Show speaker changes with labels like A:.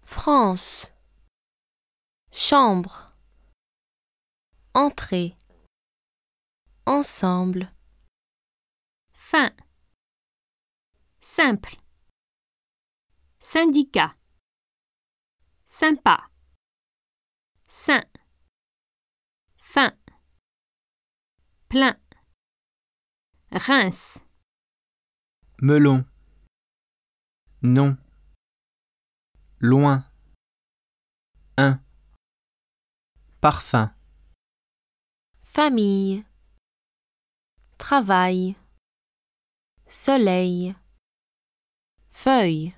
A: France, chambre, entrée, ensemble,
B: fin, simple, syndicat, sympa, sain, fin, plein, rince,
C: melon, non, loin, un, parfum,
A: famille, travail, soleil, feuille.